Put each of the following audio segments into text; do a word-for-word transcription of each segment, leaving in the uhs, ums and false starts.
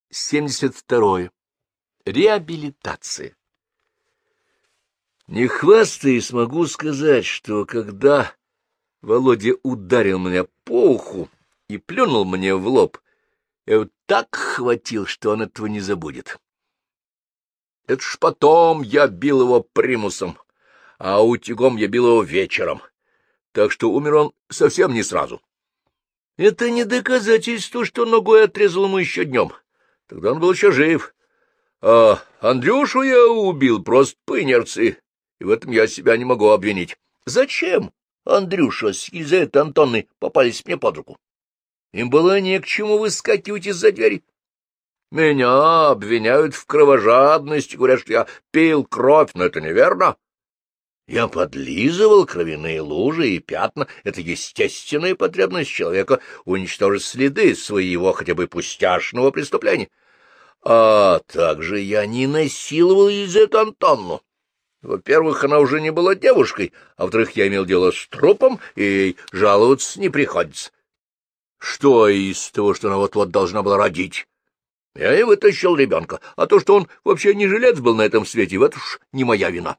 семьдесят второе. Реабилитация. Не хвастаясь, могу сказать, что когда Володя ударил меня по уху и плюнул мне в лоб, я его так хватил, что он этого не забудет. Это ж потом я бил его примусом, а утюгом я бил его вечером, так что умер он совсем не сразу. Это не доказательство, что ногой отрезал ему еще днем. Тогда он был еще жив. А Андрюшу я убил просто по инерции, и в этом я себя не могу обвинить. Зачем Андрюша с Елизаветой Антонной попались мне под руку? Им было не к чему выскакивать из-за двери. Меня обвиняют в кровожадности, говорят, что я пил кровь, но это неверно. Я подлизывал кровяные лужи и пятна. Это естественная потребность человека уничтожить следы своего хотя бы пустяшного преступления. А также я не насиловал Елизавету Антонну. Во-первых, она уже не была девушкой, а во-вторых, я имел дело с трупом, и ей жаловаться не приходится. Что из того, что она вот-вот должна была родить? Я и вытащил ребенка, а то, что он вообще не жилец был на этом свете, это уж не моя вина.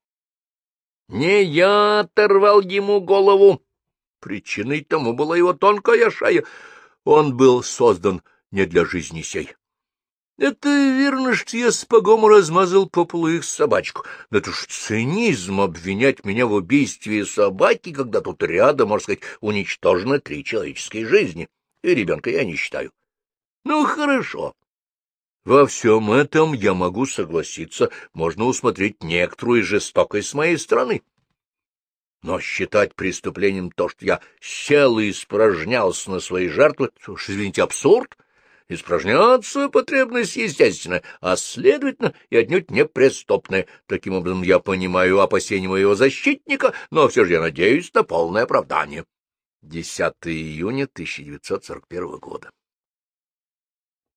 Не я оторвал ему голову. Причиной тому была его тонкая шея. Он был создан не для жизни сей. Это верно, что я сапогом размазал по полу их собачку. Но это уж цинизм обвинять меня в убийстве собаки, когда тут рядом, можно сказать, уничтожено три человеческие жизни. И ребенка я не считаю. Ну, хорошо. Во всем этом я могу согласиться, можно усмотреть некоторую жестокость с моей стороны. Но считать преступлением то, что я сел и испражнялся на свои жертвы, уж, извините, абсурд. Испражняться потребность естественная, а, следовательно, и отнюдь не преступная. Таким образом, я понимаю опасения моего защитника, но все же я надеюсь на полное оправдание. десятое июня тысяча девятьсот сорок первого года.